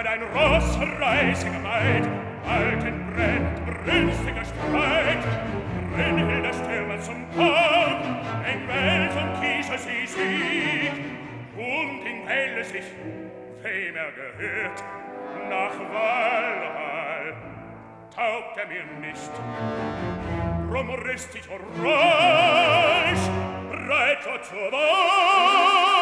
ein Ross reisige Maid, alten brennt brünstiger Streit. Brünnhilde stürme zum Kampf, eng Welt und Kieser sie siegt, und in Welle sich, wem gehört, nach Walhall, taugt mir nicht. Drum rüst ich euch, bereit zur Wahl.